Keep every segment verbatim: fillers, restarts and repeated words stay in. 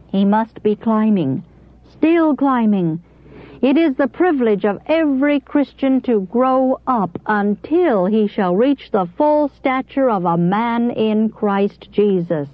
He must be climbing, still climbing. It is the privilege of every Christian to grow up until he shall reach the full stature of a man in Christ Jesus.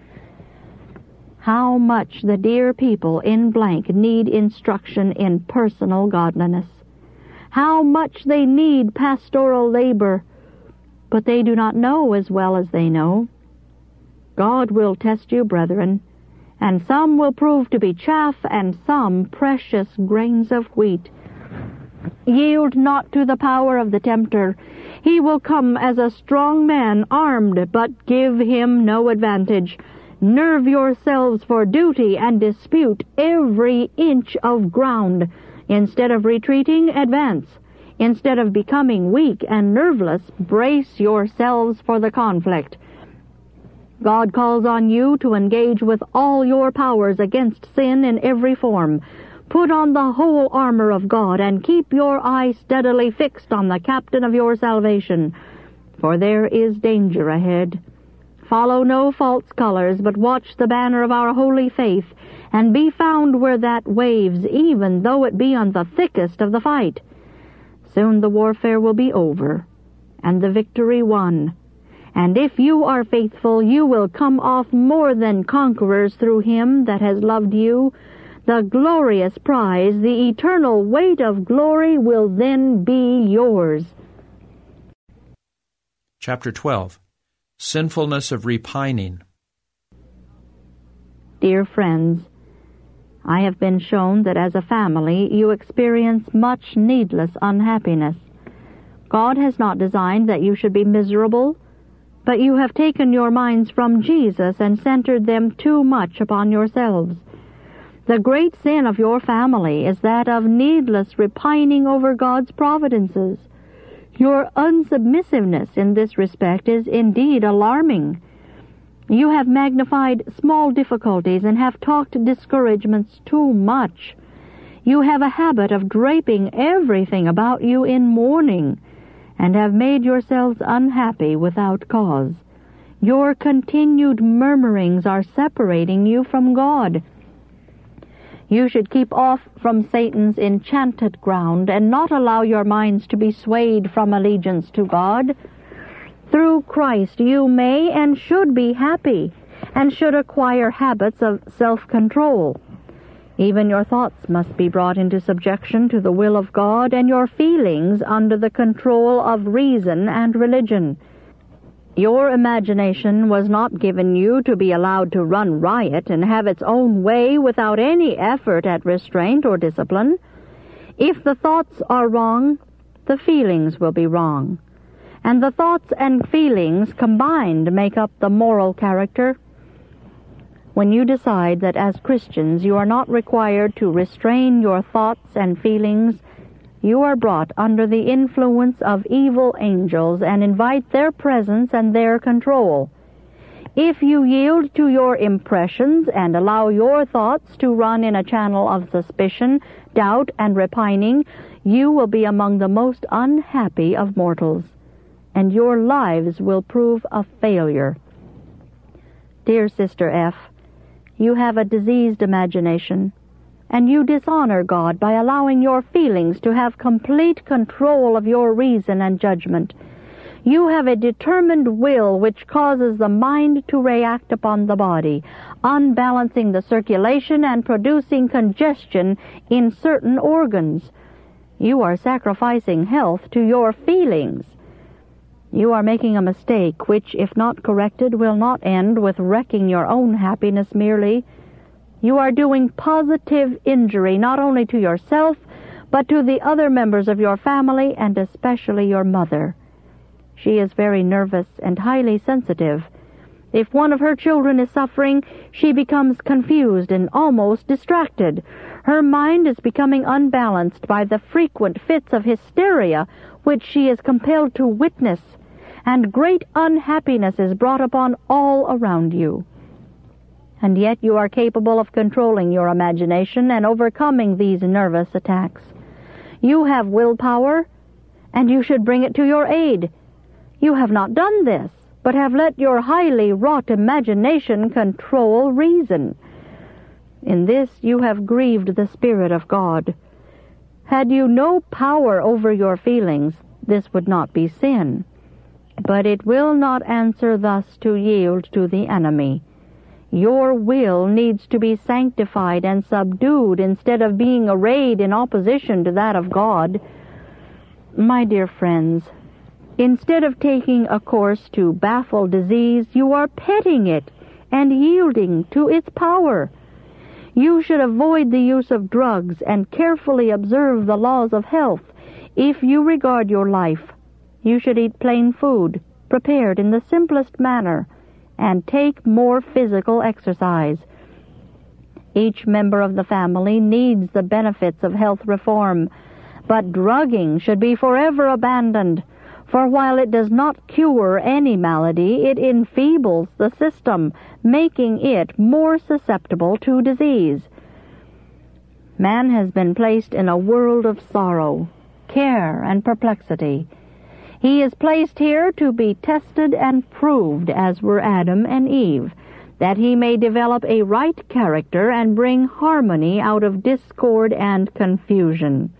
How much the dear people in blank need instruction in personal godliness. How much they need pastoral labor, but they do not know as well as they know. God will test you, brethren, and some will prove to be chaff, and some precious grains of wheat. Yield not to the power of the tempter. He will come as a strong man armed, but give him no advantage. Nerve yourselves for duty and dispute every inch of ground. Instead of retreating, advance. Instead of becoming weak and nerveless, brace yourselves for the conflict. God calls on you to engage with all your powers against sin in every form. Put on the whole armor of God and keep your eye steadily fixed on the captain of your salvation, for there is danger ahead. Follow no false colors, but watch the banner of our holy faith, and be found where that waves, even though it be on the thickest of the fight. Soon the warfare will be over, and the victory won. And if you are faithful, you will come off more than conquerors through him that has loved you. The glorious prize, the eternal weight of glory, will then be yours. Chapter twelve. Sinfulness of repining. Dear friends, I have been shown that as a family you experience much needless unhappiness. God has not designed that you should be miserable, but you have taken your minds from Jesus and centered them too much upon yourselves. The great sin of your family is that of needless repining over God's providences. Your unsubmissiveness in this respect is indeed alarming. You have magnified small difficulties and have talked discouragements too much. You have a habit of draping everything about you in mourning, and have made yourselves unhappy without cause. Your continued murmurings are separating you from God. You should keep off from Satan's enchanted ground and not allow your minds to be swayed from allegiance to God. Through Christ you may and should be happy, and should acquire habits of self-control. Even your thoughts must be brought into subjection to the will of God, and your feelings under the control of reason and religion. Your imagination was not given you to be allowed to run riot and have its own way without any effort at restraint or discipline. If the thoughts are wrong, the feelings will be wrong, and the thoughts and feelings combined make up the moral character. When you decide that as Christians you are not required to restrain your thoughts and feelings, you are brought under the influence of evil angels and invite their presence and their control. If you yield to your impressions and allow your thoughts to run in a channel of suspicion, doubt, and repining, you will be among the most unhappy of mortals, and your lives will prove a failure. Dear Sister F., you have a diseased imagination, and you dishonor God by allowing your feelings to have complete control of your reason and judgment. You have a determined will which causes the mind to react upon the body, unbalancing the circulation and producing congestion in certain organs. You are sacrificing health to your feelings. You are making a mistake which, if not corrected, will not end with wrecking your own happiness merely. You are doing positive injury not only to yourself, but to the other members of your family, and especially your mother. She is very nervous and highly sensitive. If one of her children is suffering, she becomes confused and almost distracted. Her mind is becoming unbalanced by the frequent fits of hysteria which she is compelled to witness, and great unhappiness is brought upon all around you. And yet you are capable of controlling your imagination and overcoming these nervous attacks. You have willpower, and you should bring it to your aid. You have not done this, but have let your highly wrought imagination control reason. In this you have grieved the Spirit of God. Had you no power over your feelings, this would not be sin. But it will not answer thus to yield to the enemy. Your will needs to be sanctified and subdued instead of being arrayed in opposition to that of God. My dear friends, instead of taking a course to baffle disease, you are petting it and yielding to its power. You should avoid the use of drugs and carefully observe the laws of health. If you regard your life, you should eat plain food, prepared in the simplest manner, and take more physical exercise. Each member of the family needs the benefits of health reform, but drugging should be forever abandoned, for while it does not cure any malady, it enfeebles the system, making it more susceptible to disease. Man has been placed in a world of sorrow, care, and perplexity. He is placed here to be tested and proved, as were Adam and Eve, that he may develop a right character and bring harmony out of discord and confusion.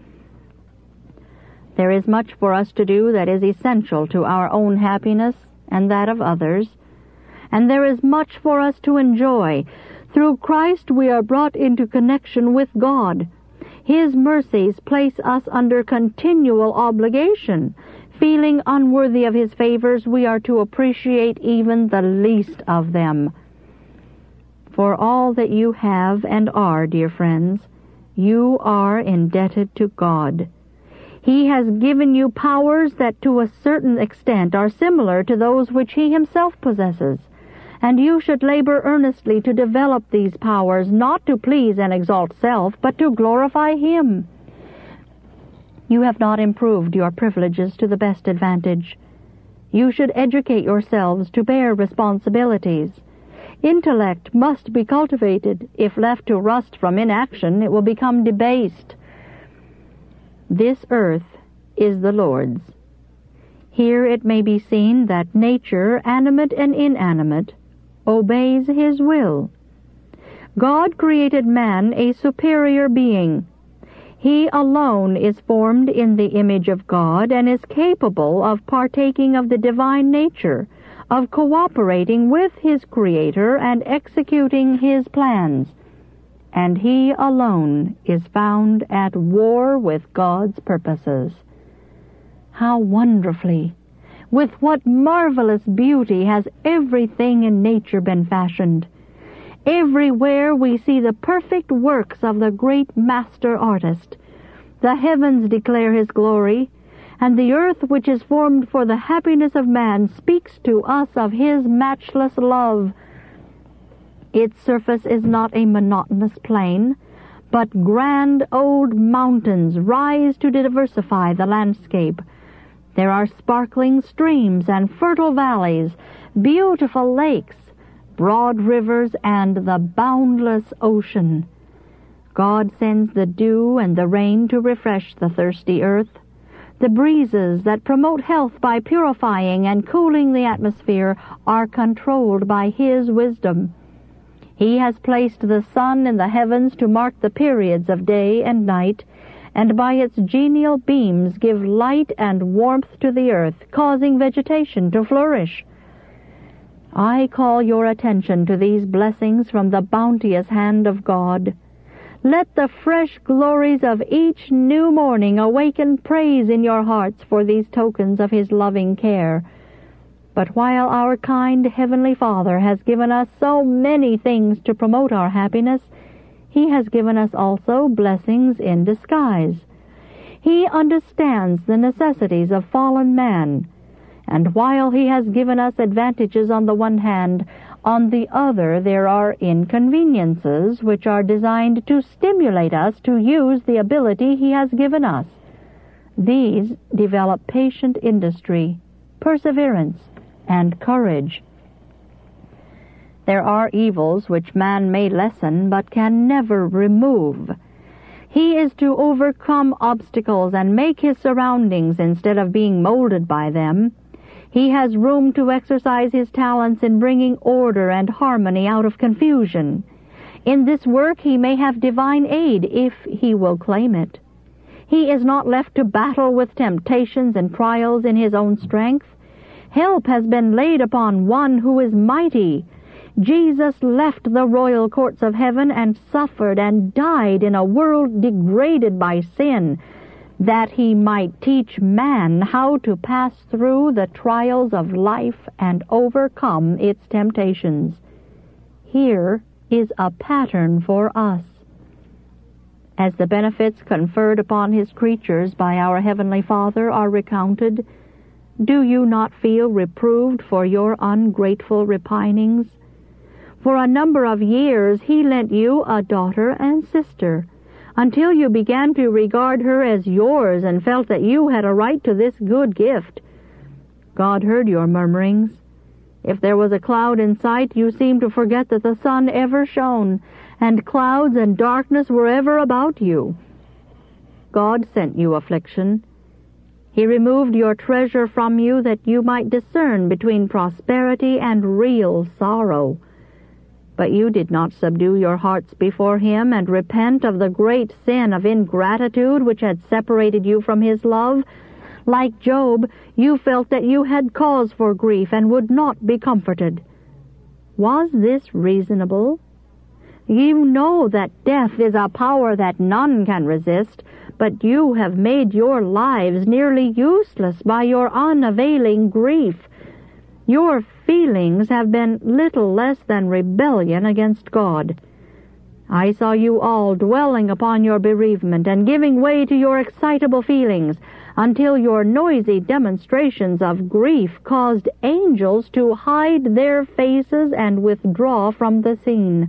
There is much for us to do that is essential to our own happiness and that of others, and there is much for us to enjoy. Through Christ we are brought into connection with God. His mercies place us under continual obligation. Feeling unworthy of His favors, we are to appreciate even the least of them. For all that you have and are, dear friends, you are indebted to God. He has given you powers that to a certain extent are similar to those which He Himself possesses, and you should labor earnestly to develop these powers, not to please and exalt self, but to glorify Him. You have not improved your privileges to the best advantage. You should educate yourselves to bear responsibilities. Intellect must be cultivated. If left to rust from inaction, it will become debased. This earth is the Lord's. Here it may be seen that nature, animate and inanimate, obeys His will. God created man a superior being. He alone is formed in the image of God and is capable of partaking of the divine nature, of cooperating with his Creator and executing His plans. And he alone is found at war with God's purposes. How wonderfully, with what marvelous beauty has everything in nature been fashioned. Everywhere we see the perfect works of the great master artist. The heavens declare His glory, and the earth, which is formed for the happiness of man, speaks to us of His matchless love. Its surface is not a monotonous plain, but grand old mountains rise to diversify the landscape. There are sparkling streams and fertile valleys, beautiful lakes, broad rivers, and the boundless ocean. God sends the dew and the rain to refresh the thirsty earth, the breezes that promote health by purifying and cooling the atmosphere are controlled by His wisdom. He has placed the sun in the heavens to mark the periods of day and night, and by its genial beams give light and warmth to the earth, causing vegetation to flourish. I call your attention to these blessings from the bounteous hand of God. Let the fresh glories of each new morning awaken praise in your hearts for these tokens of His loving care. But while our kind Heavenly Father has given us so many things to promote our happiness, He has given us also blessings in disguise. He understands the necessities of fallen man, and while He has given us advantages on the one hand, on the other there are inconveniences which are designed to stimulate us to use the ability He has given us. These develop patient industry, perseverance, and courage. There are evils which man may lessen but can never remove. He is to overcome obstacles and make his surroundings instead of being molded by them. He has room to exercise his talents in bringing order and harmony out of confusion. In this work he may have divine aid if he will claim it. He is not left to battle with temptations and trials in his own strength. Help has been laid upon one who is mighty. Jesus left the royal courts of heaven and suffered and died in a world degraded by sin, that he might teach man how to pass through the trials of life and overcome its temptations. Here is a pattern for us. As the benefits conferred upon his creatures by our Heavenly Father are recounted, do you not feel reproved for your ungrateful repinings? For a number of years he lent you a daughter and sister, until you began to regard her as yours and felt that you had a right to this good gift. God heard your murmurings. If there was a cloud in sight, you seemed to forget that the sun ever shone, and clouds and darkness were ever about you. God sent you affliction. He removed your treasure from you that you might discern between prosperity and real sorrow. But you did not subdue your hearts before him and repent of the great sin of ingratitude which had separated you from his love. Like Job, you felt that you had cause for grief and would not be comforted. Was this reasonable? You know that death is a power that none can resist, but you have made your lives nearly useless by your unavailing grief. Your feelings have been little less than rebellion against God. I saw you all dwelling upon your bereavement and giving way to your excitable feelings, until your noisy demonstrations of grief caused angels to hide their faces and withdraw from the scene.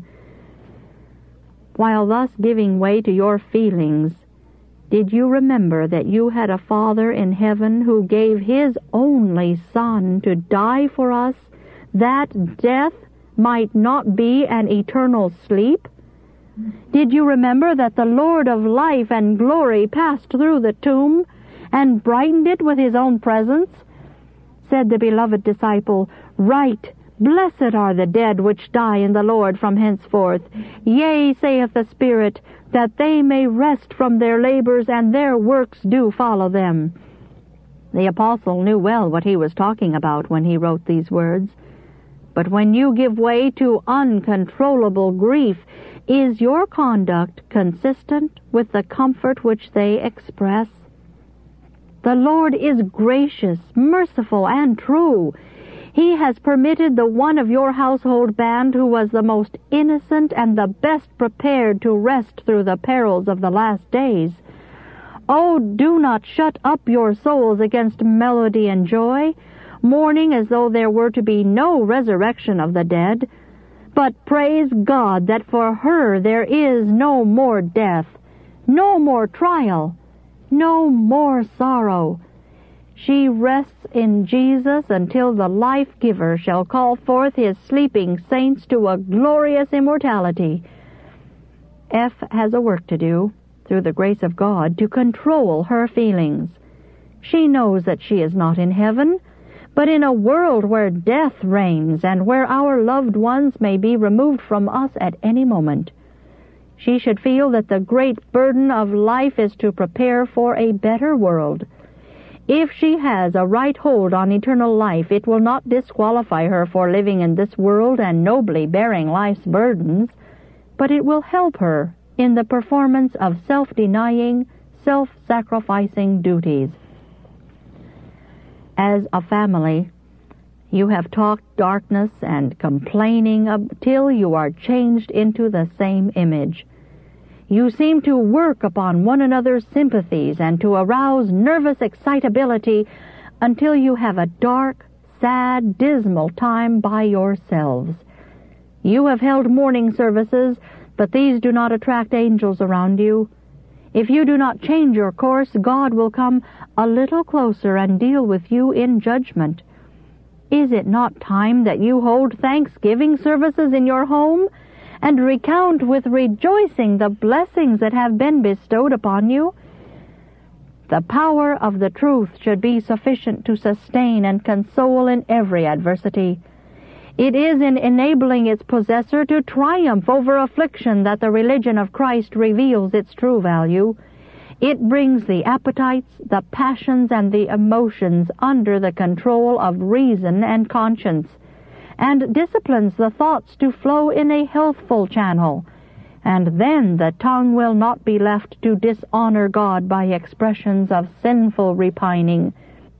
While thus giving way to your feelings, did you remember that you had a Father in heaven who gave his only Son to die for us, that death might not be an eternal sleep? Did you remember that the Lord of life and glory passed through the tomb and brightened it with his own presence? Said the beloved disciple, "Right, blessed are the dead which die in the Lord from henceforth. Yea, saith the Spirit, that they may rest from their labors, and their works do follow them." The apostle knew well what he was talking about when he wrote these words. But when you give way to uncontrollable grief, is your conduct consistent with the comfort which they express? The Lord is gracious, merciful, and true. He has permitted the one of your household band who was the most innocent and the best prepared to rest through the perils of the last days. Oh, do not shut up your souls against melody and joy, mourning as though there were to be no resurrection of the dead. But praise God that for her there is no more death, no more trial, no more sorrow. She rests in Jesus until the life-giver shall call forth his sleeping saints to a glorious immortality. F has a work to do, through the grace of God, to control her feelings. She knows that she is not in heaven, but in a world where death reigns and where our loved ones may be removed from us at any moment. She should feel that the great burden of life is to prepare for a better world. If she has a right hold on eternal life, it will not disqualify her for living in this world and nobly bearing life's burdens, but it will help her in the performance of self-denying, self-sacrificing duties. As a family, you have talked darkness and complaining until you are changed into the same image. You seem to work upon one another's sympathies and to arouse nervous excitability until you have a dark, sad, dismal time by yourselves. You have held morning services, but these do not attract angels around you. If you do not change your course, God will come a little closer and deal with you in judgment. Is it not time that you hold thanksgiving services in your home and recount with rejoicing the blessings that have been bestowed upon you? The power of the truth should be sufficient to sustain and console in every adversity. It is in enabling its possessor to triumph over affliction that the religion of Christ reveals its true value. It brings the appetites, the passions, and the emotions under the control of reason and conscience, and disciplines the thoughts to flow in a healthful channel. And then the tongue will not be left to dishonor God by expressions of sinful repining.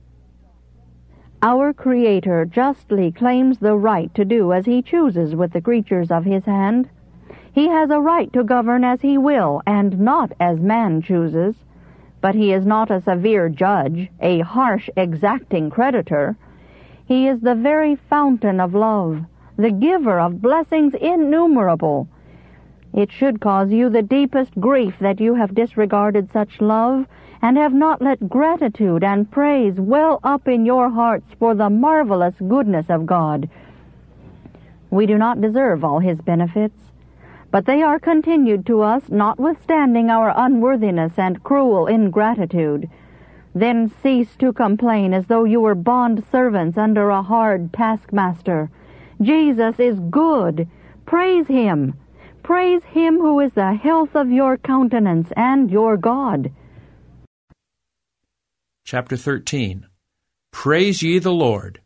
Our Creator justly claims the right to do as He chooses with the creatures of His hand. He has a right to govern as He will, and not as man chooses. But He is not a severe judge, a harsh, exacting creditor. He is the very fountain of love, the giver of blessings innumerable. It should cause you the deepest grief that you have disregarded such love, and have not let gratitude and praise well up in your hearts for the marvelous goodness of God. We do not deserve all His benefits, but they are continued to us notwithstanding our unworthiness and cruel ingratitude. Then cease to complain as though you were bond servants under a hard taskmaster. Jesus is good. Praise Him. Praise Him who is the health of your countenance and your God. Chapter thirteen. Praise ye the Lord.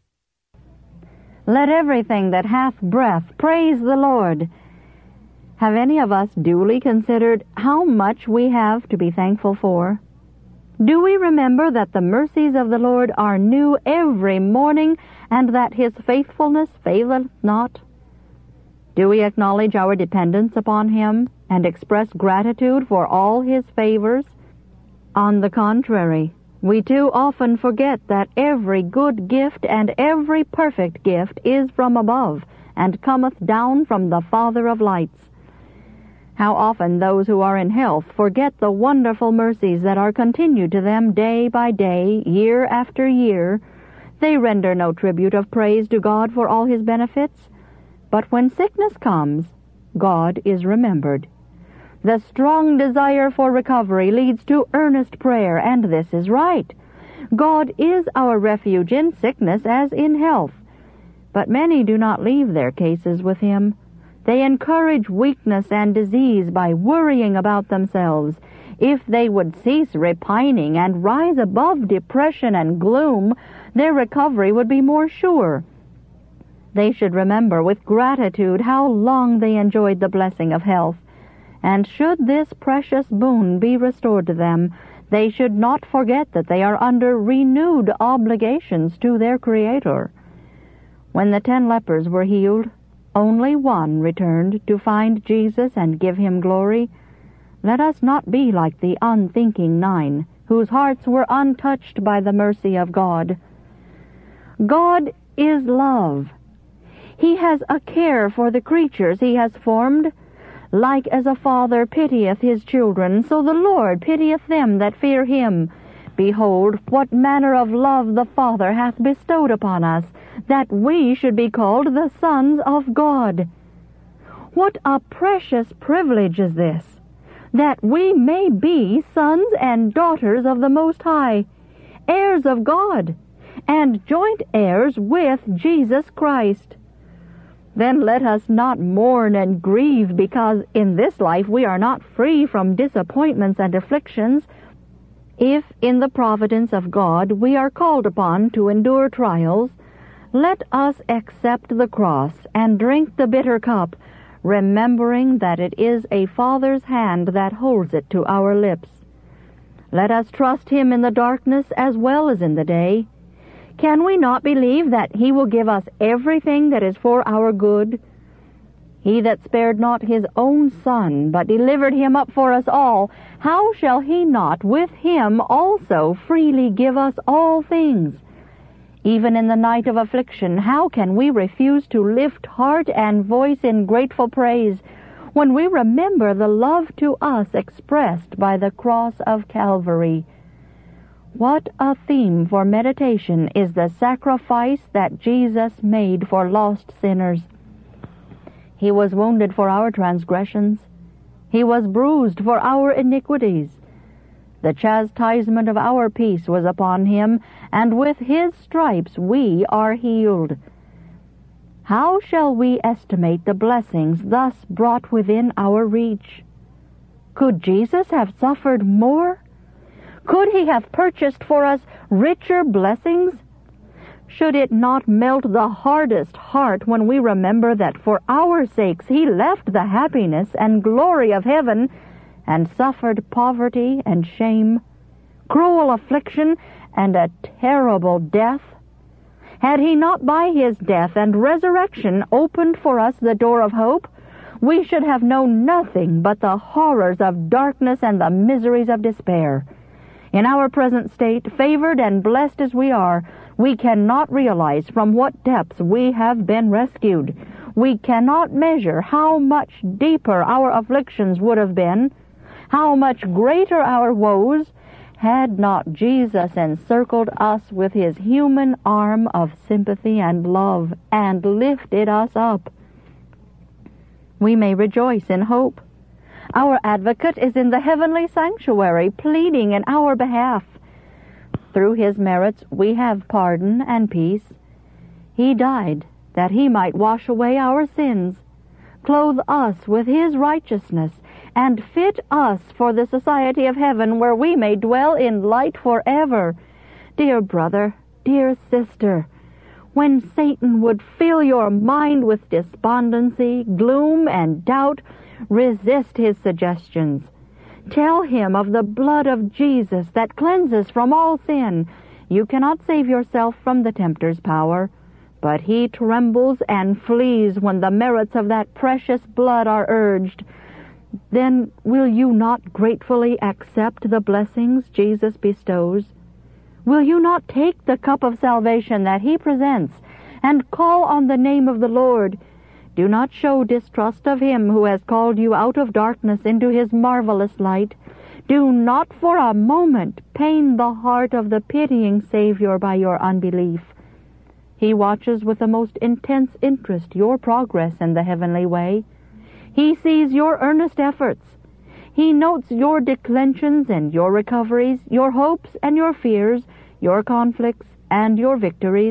Let everything that hath breath praise the Lord. Have any of us duly considered how much we have to be thankful for? Do we remember that the mercies of the Lord are new every morning, and that His faithfulness faileth not? Do we acknowledge our dependence upon Him, and express gratitude for all His favors? On the contrary, we too often forget that every good gift and every perfect gift is from above, and cometh down from the Father of lights. How often those who are in health forget the wonderful mercies that are continued to them day by day, year after year. They render no tribute of praise to God for all His benefits. But when sickness comes, God is remembered. The strong desire for recovery leads to earnest prayer, and this is right. God is our refuge in sickness as in health. But many do not leave their cases with Him. They encourage weakness and disease by worrying about themselves. If they would cease repining and rise above depression and gloom, their recovery would be more sure. They should remember with gratitude how long they enjoyed the blessing of health. And should this precious boon be restored to them, they should not forget that they are under renewed obligations to their Creator. When the ten lepers were healed, only one returned to find Jesus and give Him glory. Let us not be like the unthinking nine, whose hearts were untouched by the mercy of God. God is love. He has a care for the creatures He has formed. Like as a father pitieth his children, so the Lord pitieth them that fear Him. Behold, what manner of love the Father hath bestowed upon us, that we should be called the sons of God. What a precious privilege is this, that we may be sons and daughters of the Most High, heirs of God, and joint heirs with Jesus Christ. Then let us not mourn and grieve because in this life we are not free from disappointments and afflictions. If in the providence of God we are called upon to endure trials, let us accept the cross and drink the bitter cup, remembering that it is a Father's hand that holds it to our lips. Let us trust Him in the darkness as well as in the day. Can we not believe that He will give us everything that is for our good? He that spared not His own Son, but delivered Him up for us all, how shall He not with Him also freely give us all things? Even in the night of affliction, how can we refuse to lift heart and voice in grateful praise when we remember the love to us expressed by the cross of Calvary? What a theme for meditation is the sacrifice that Jesus made for lost sinners. He was wounded for our transgressions. He was bruised for our iniquities. The chastisement of our peace was upon Him, and with His stripes we are healed. How shall we estimate the blessings thus brought within our reach? Could Jesus have suffered more? Could he have purchased for us richer blessings? Should it not melt the hardest heart when we remember that for our sakes he left the happiness and glory of heaven and suffered poverty and shame, cruel affliction, and a terrible death? Had he not by his death and resurrection opened for us the door of hope, we should have known nothing but the horrors of darkness and the miseries of despair. In our present state, favored and blessed as we are, we cannot realize from what depths we have been rescued. We cannot measure how much deeper our afflictions would have been, how much greater our woes, had not Jesus encircled us with his human arm of sympathy and love and lifted us up. We may rejoice in hope. Our advocate is in the heavenly sanctuary, pleading in our behalf. Through his merits we have pardon and peace. He died that he might wash away our sins, clothe us with his righteousness, and fit us for the society of heaven, where we may dwell in light forever. Dear brother, dear sister, when Satan would fill your mind with despondency, gloom, and doubt, resist his suggestions. Tell him of the blood of Jesus that cleanses from all sin. You cannot save yourself from the tempter's power, but he trembles and flees when the merits of that precious blood are urged. Then will you not gratefully accept the blessings Jesus bestows? Will you not take the cup of salvation that he presents and call on the name of the Lord? Do not show distrust of him who has called you out of darkness into his marvelous light. Do not for a moment pain the heart of the pitying Savior by your unbelief. He watches with the most intense interest your progress in the heavenly way. He sees your earnest efforts. He notes your declensions and your recoveries, your hopes and your fears, your conflicts and your victories.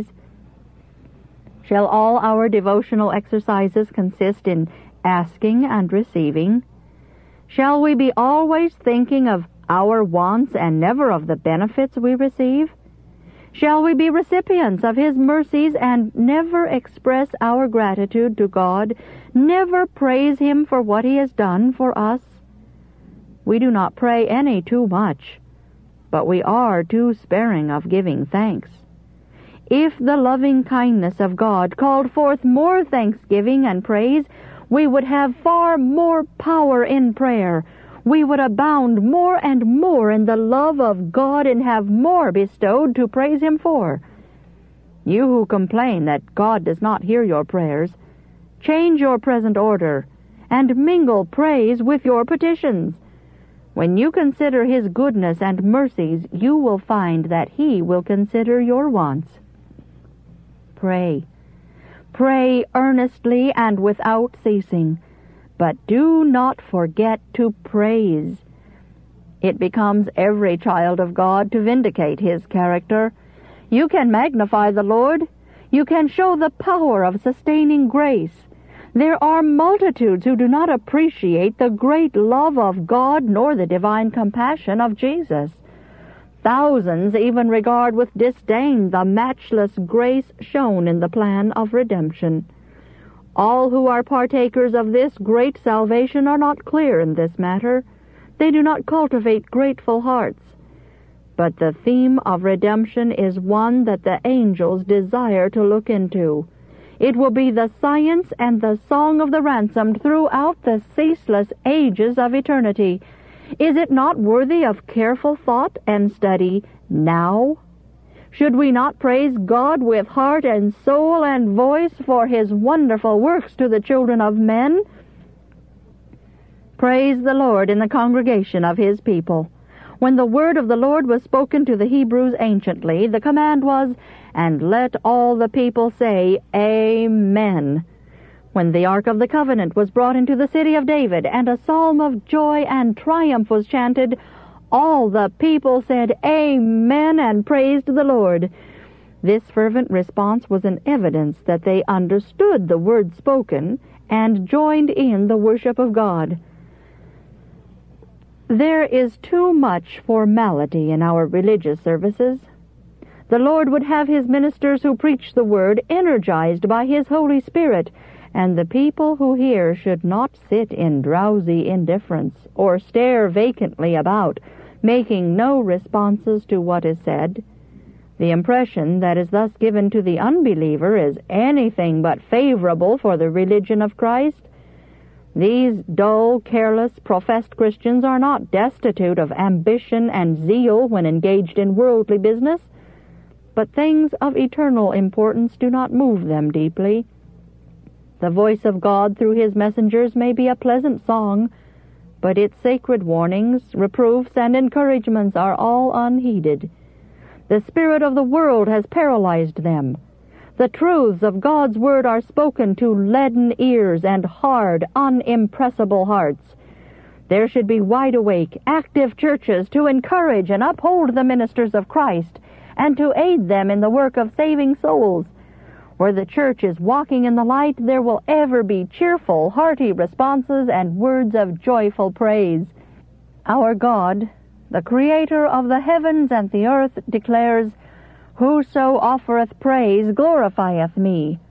Shall all our devotional exercises consist in asking and receiving? Shall we be always thinking of our wants and never of the benefits we receive? Shall we be recipients of his mercies and never express our gratitude to God, never praise him for what he has done for us? We do not pray any too much, but we are too sparing of giving thanks. If the loving kindness of God called forth more thanksgiving and praise, we would have far more power in prayer. We would abound more and more in the love of God and have more bestowed to praise him for. You who complain that God does not hear your prayers, change your present order and mingle praise with your petitions. When you consider his goodness and mercies, you will find that he will consider your wants. Pray. Pray earnestly and without ceasing, but do not forget to praise. It becomes every child of God to vindicate his character. You can magnify the Lord. You can show the power of sustaining grace. There are multitudes who do not appreciate the great love of God nor the divine compassion of Jesus. Thousands even regard with disdain the matchless grace shown in the plan of redemption. All who are partakers of this great salvation are not clear in this matter. They do not cultivate grateful hearts. But the theme of redemption is one that the angels desire to look into. It will be the science and the song of the ransomed throughout the ceaseless ages of eternity. Is it not worthy of careful thought and study now? Should we not praise God with heart and soul and voice for his wonderful works to the children of men? Praise the Lord in the congregation of his people. When the word of the Lord was spoken to the Hebrews anciently, the command was, "And let all the people say, Amen." When the Ark of the Covenant was brought into the city of David, and a psalm of joy and triumph was chanted, all the people said Amen and praised the Lord. This fervent response was an evidence that they understood the word spoken and joined in the worship of God. There is too much formality in our religious services. The Lord would have His ministers who preach the word energized by His Holy Spirit, and the people who hear should not sit in drowsy indifference or stare vacantly about, making no responses to what is said. The impression that is thus given to the unbeliever is anything but favorable for the religion of Christ. These dull, careless, professed Christians are not destitute of ambition and zeal when engaged in worldly business, but things of eternal importance do not move them deeply. The voice of God through His messengers may be a pleasant song, but its sacred warnings, reproofs, and encouragements are all unheeded. The spirit of the world has paralyzed them. The truths of God's word are spoken to leaden ears and hard, unimpressible hearts. There should be wide-awake, active churches to encourage and uphold the ministers of Christ and to aid them in the work of saving souls. Where the church is walking in the light, there will ever be cheerful, hearty responses and words of joyful praise. Our God, the Creator of the heavens and the earth, declares, "Whoso offereth praise glorifieth me,